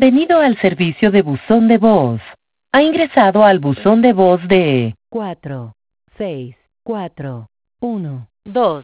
Bienvenido al servicio de buzón de voz. Ha ingresado al buzón de voz de 4 6 4 1 2